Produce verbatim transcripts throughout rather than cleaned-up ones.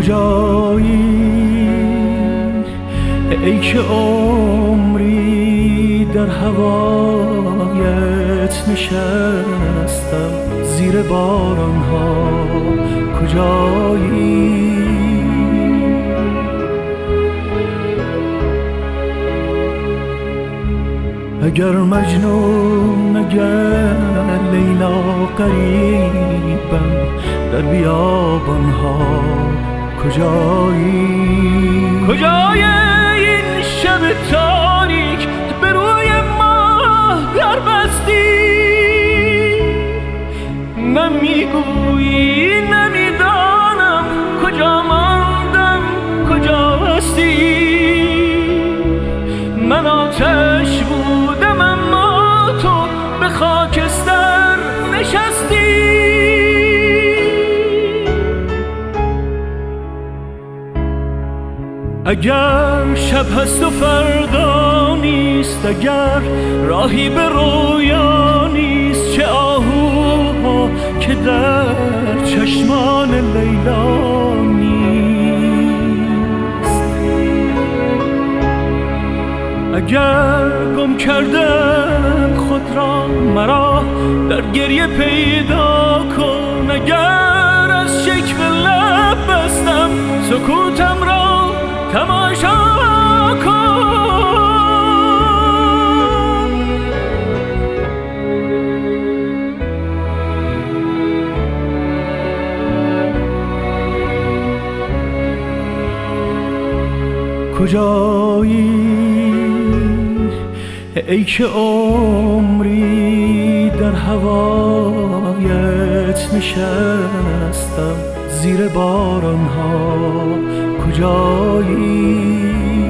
کجایی ای که عمری در هوایت نشستم زیر بارانها؟ کجایی اگر مجنون اگر لیلا قریبم در بیابانها؟ کجایی کجای این شب تاریک به روی ماه در بستی؟ نمیگویی نمیدانم کجا ماندم کجا هستی؟ من آتش بودم اما تو به خاکستر نشستی. اگر شب هست و فردا نیست، اگر راهی به رویا نیست، چه آهوها که در چشمان لیلا نیست. اگر گم کردم خود را مرا در گریه پیدا کن، اگر از شکوه لب بستم سکوتم را تماشا کن. کجایی ای که عمری در هوایت نشستم زیر بارانها؟ کجایی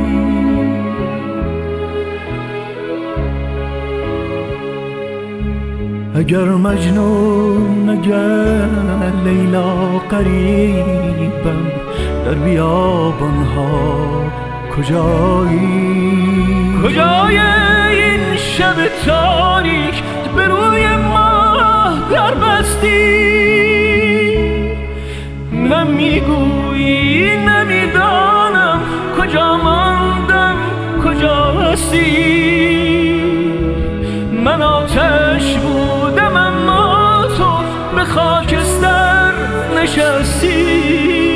اگر مجنون اگر لیلا قریبم در بیابانها؟ کجایی کجای این شب تاریک به روی ماه در بستی؟ نمیگویی نمیدانم کجا ماندم کجا هستی؟ من آتش بودم اما تو به خاکستر نشستی.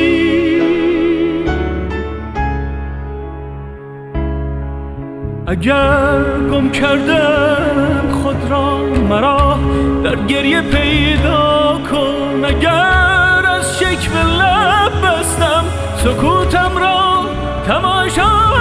اگر گم کردم خود را مرا در گریه پیدا کن، اگر از شکوه لب بستم سکوتم را تماشا